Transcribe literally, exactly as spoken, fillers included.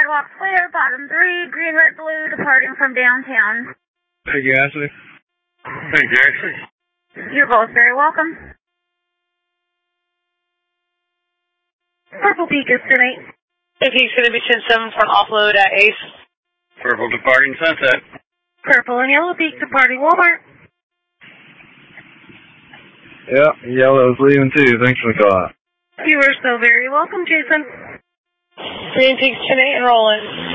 Boardwalk Square, bottom three, green, red, blue, departing from downtown. Thank you, Ashley. Thank you, Ashley. You're both very welcome. Purple Peak is tonight. If he's going to be ten seven for an offload at Ace. Purple departing Sunset. Purple and Yellow Peak departing Walmart. Yep, Yellow's leaving too. Thanks for the call. You are so very welcome, Jason. Green Peak's ten eight and rolling.